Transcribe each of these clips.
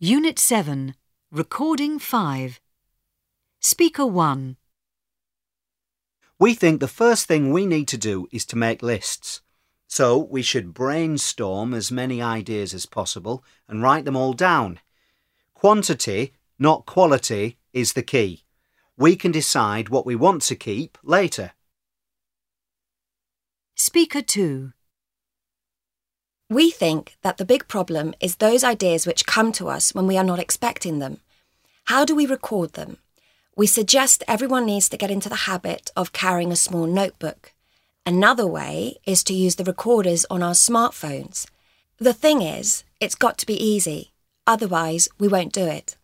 Unit 7, Recording 5. Speaker 1. We think the first thing we need to do is to make lists. So we should brainstorm as many ideas as possible and write them all down. Quantity, not quality, is the key. We can decide what we want to keep later. Speaker 2. We think that the big problem is those ideas which come to us when we are not expecting them. How do we record them? We suggest everyone needs to get into the habit of carrying a small notebook. Another way is to use the recorders on our smartphones. The thing is, it's got to be easy. Otherwise, we won't do it.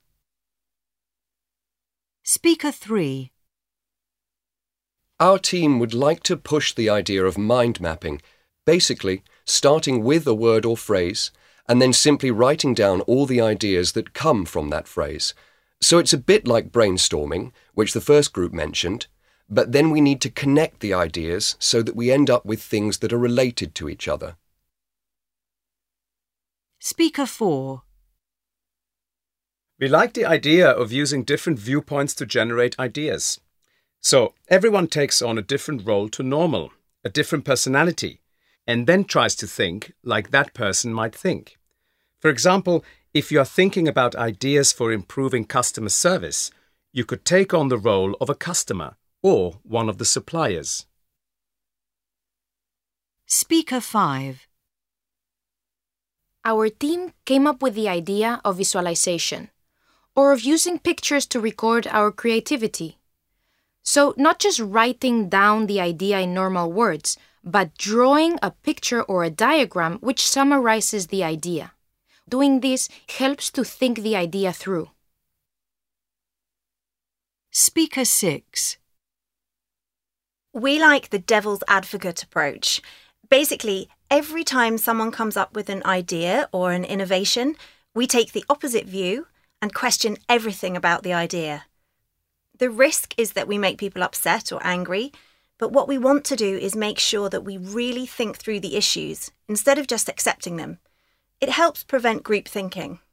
Speaker 3. Our team would like to push the idea of mind mapping, basically starting with a word or phrase and then simply writing down all the ideas that come from that phrase. So it's a bit like brainstorming, which the first group mentioned, but then we need to connect the ideas so that we end up with things that are related to each other. Speaker 4. We like the idea of using different viewpoints to generate ideas. So everyone takes on a different role to normal, a different personality, and then tries to think like that person might think. For example, if you are thinking about ideas for improving customer service, you could take on the role of a customer or one of the suppliers. Speaker 5. Our team came up with the idea of visualization, or of using pictures to record our creativity. So not just writing down the idea in normal words, but drawing a picture or a diagram which summarizes the idea. Doing this helps to think the idea through. Speaker 6. We like the devil's advocate approach. Basically, every time someone comes up with an idea or an innovation, we take the opposite view and question everything about the idea. The risk is that we make people upset or angry, but what we want to do is make sure that we really think through the issues instead of just accepting them. It helps prevent group thinking.